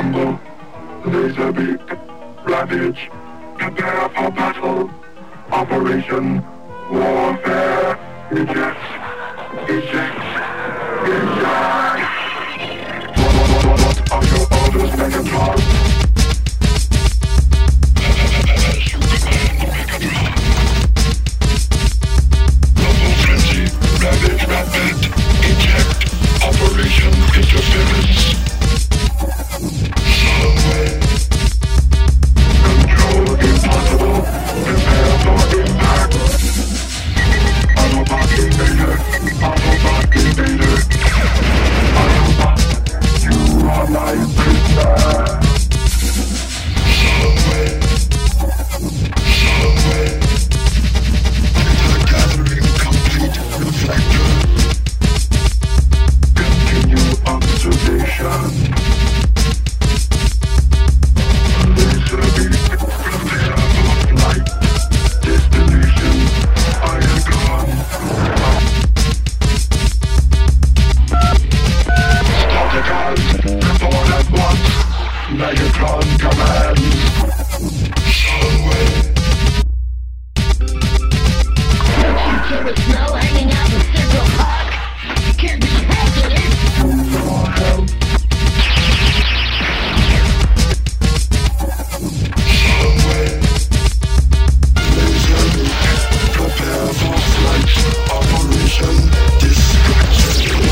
rumble, laser beak, ravage, prepare for battle, operation, warfare, eject, eject, eject. What are your orders, Megatron? Ravage, rapid, eject, operation, interference. Somewhere. Control impossible, prepare for impact. Autobot invader, Autobot invader. Autobot, you are my prisoner. Somewhere. Somewhere. Gathering complete reflector. Continue observation. Laser beam, prepare for flight. Destination, Iacon. Autobot, report at once. Megatron commands. Somewhere. With snow hanging out in Central Park. Can't be hazardous. For help. Somewhere. Laser beak. Prepare for flight. Operation Distraction.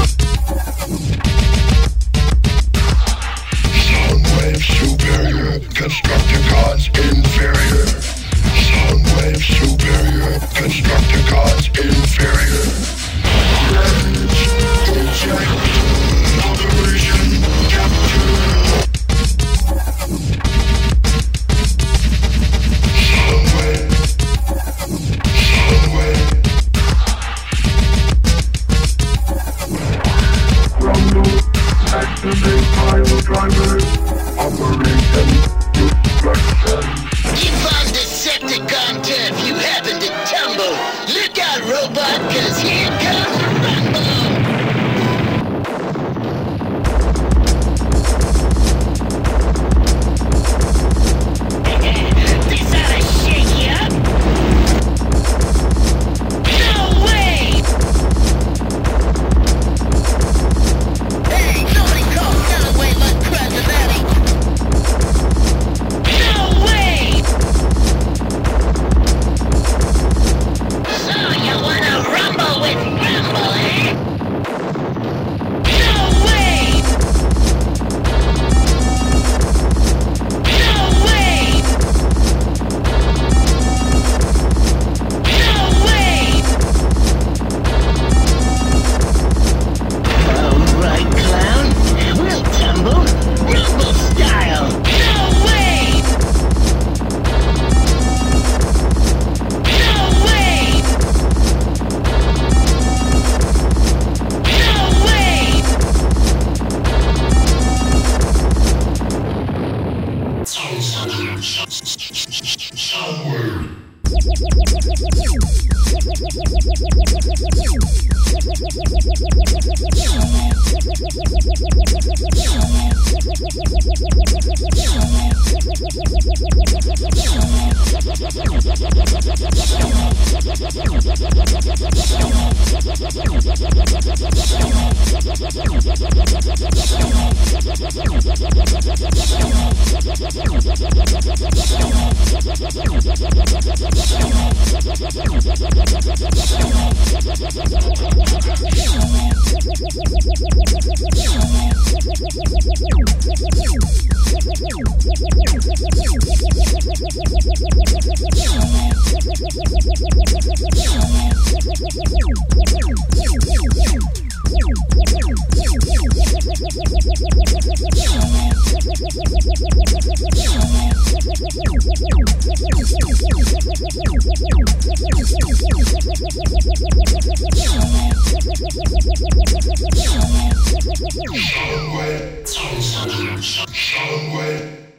Soundwave superior. Constructicons inferior. Soundwave superior. Constructicons inferior. Ravage, eject, operation capture. Somewhere. Somewhere. Rumble, activate pile drivers. Operation Destruction. Keep on Decepticon turf, you happen to tumble. Look out, robot, 'cause here comes the rumble. This ought to shake you up. No way! Hey, nobody calls Galloway my Crazzavati. No way! So you wanna rumble with Rumble, eh? No way! No way! No way! Alright, clown. We'll tumble. Rumble style. No way! No way! No way! Somewhere. Somewhere.